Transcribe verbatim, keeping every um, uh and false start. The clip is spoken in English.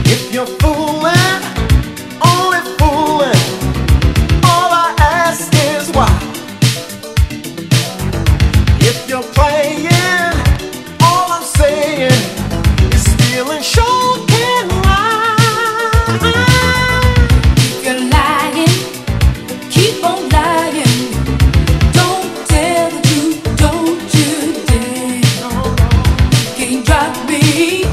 If you're fooling, only fooling, all I ask is why. If you're playing, all I'm saying is stealing sure can lie. If you're lying, keep on lying. Don't tell the truth, don't you dare. Can't drop me.